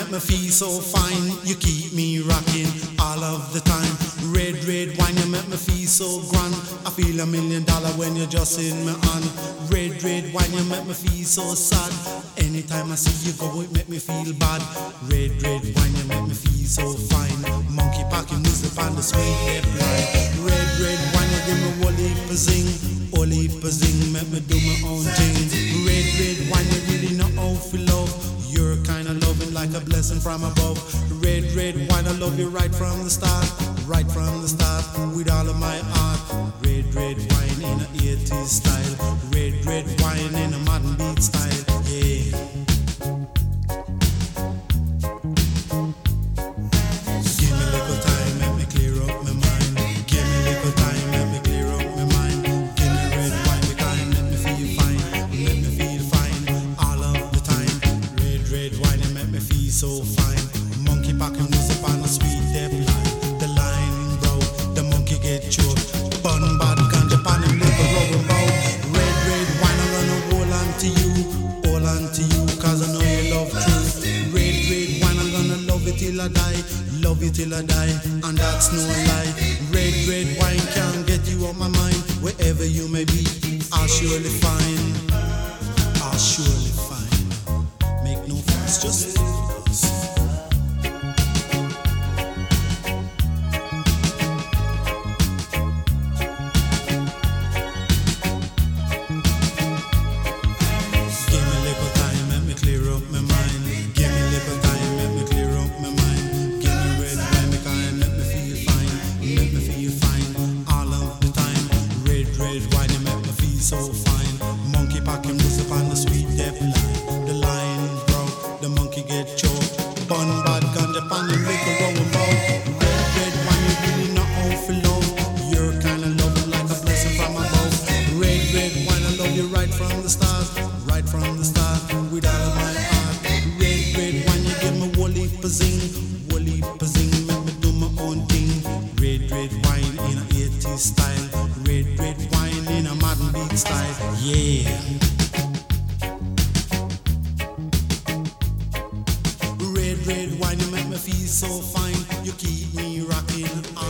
make me feel so fine. You keep me rocking all of the time. Red, red wine, you make me feel so grand. I feel $1,000,000 when you're just in my hand. Red, red wine, you make me feel so sad. Anytime I see you go, it make me feel bad. Red, red wine, you make me feel so fine. Monkey packing music on the sweet lip line. Red, red wine, you give me whole heap of zing. Whole heap of zing, make me do my own thing. Red, red wine, you really know how to love. You're kinda loving like a blessing from above. Red, red wine, I love you right from the start. Right from the start, with all of my heart. Red, red wine in a 80s style. Red, red wine in a modern beat style. Yeah. Give me a little time, let me clear up my mind. Give me a little time, let me clear up my mind. Give me red wine, because let me feel fine. Let me feel fine all of the time. Red, red wine, it make me feel so fine. Monkey packing music on a sweet depth line. The line broke, the monkey get choked. Bun bad ganja pan him live a rubber bow. Red, red wine, I'm gonna hold on to you. Hold on to you, cause I know you love truth. Red, red wine, I'm gonna love it till I die. Love you till I die, and that's no lie. Red, red wine can't get you off my mind. Wherever you may be, I'll surely find. I'll surely find. Make no fuss, just live with us. Give me a little time, let me clear up my mind. Give me a little time, let me clear up my mind. Give me red wine, because it make me feel fine. Make me feel fine all of the time. Red, red wine, it make me feel so fine. Monkey packing music on the sweet depth line. The line broke, the monkey get choked. Bun bad ganja pan and liquor rolling bow. Red, red wine, you really know how to love. You're kinda loving like a blessing from above. Red, red wine, I love you right from the start. Right from the start, with all of my heart. Red, red wine, you give me whole heap of zing. Whole heap of zing, make me do my own thing. Red, red wine in a 80s style. Red, red wine in a modern beat style. Yeah. Red, red wine, you make me feel so fine. You keep me rocking.